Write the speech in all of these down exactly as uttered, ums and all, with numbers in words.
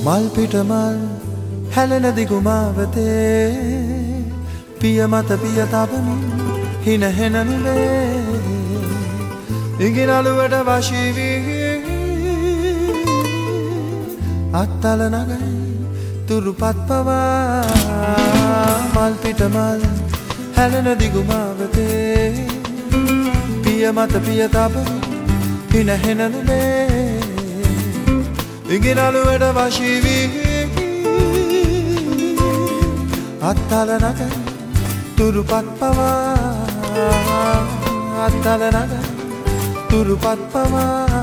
මල් පිට මල් හැලෙන දිගුමාවතේ පිය මත පිය තබමින් හින හෙන නුඹේ ඉඟිනලුවට වශී වී අත්තල නගයි තුරුපත් පවා මල් පිට මල් හැලෙන දිගුමාවතේ පිය මත පිය තබමින් හින හෙන නුඹේ ඉඟිනලුවට වශී වී අත්තල නගයි තුරුපත් පවා අත්තල නගයි තුරුපත් පවා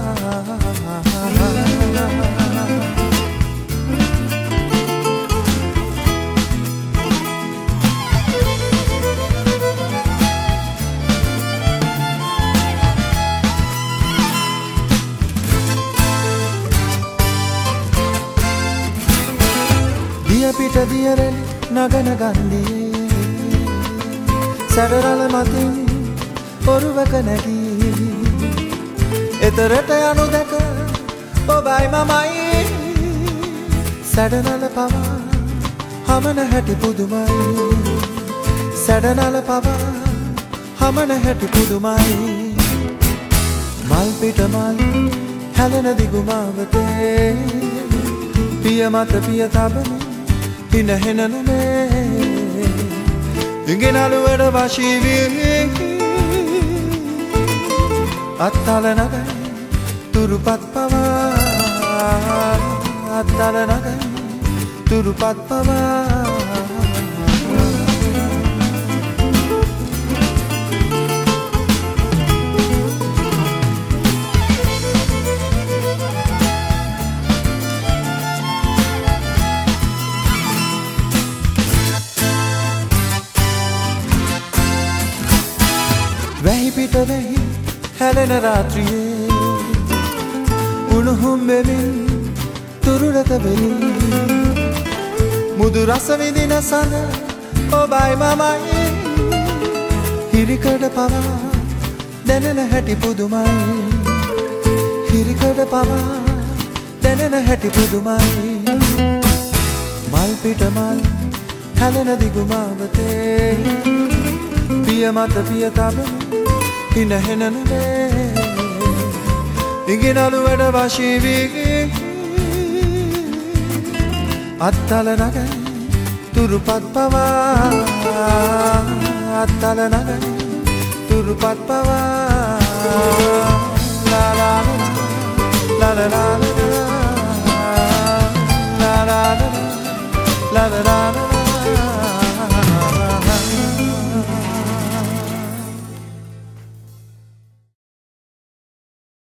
දිය පිට දියරෙලි නගන ගන්දියේ සැඩරල මතින් ඔරුවක නැගී එතරට යනු දැක ඔබයි මමයි සැඩනල පවා හමන හැටි පුදුමයි සැඩනල පවා හමන හැටි පුදුමයි මල් පිට මල් හැලෙන දිගුමාවතේ පිය මත පිය තබමින් හින හෙන නුඹේ ඉඟිනලුවට වශී වී අත්තල නගයි තුරුපත් පවා අත්තල නගයි තුරුපත් පවා වැහි පිට වැහි හැලෙන රාත්‍රියේ උණුහුම් වෙමින් තුරුලත වෙමින් මුදු රස විඳින සඳ ඔබයි මමයි හිරිකඩ පවා දැනෙන හැටි පුදුමයි හිරිකඩ පවා දැනෙන හැටි පුදුමයි මල් පිට මල් හැලෙන දිගුමාවතේ පිය මත පිය තබමින් හින හෙන නුඹේ ඉඟිනලුවට වශී වී අත්තල නගයි තුරුපත් පවා අත්තල නගයි තුරුපත් පවා ලා ලා ලා ලා ලා ලා ලා ලා ලා ලා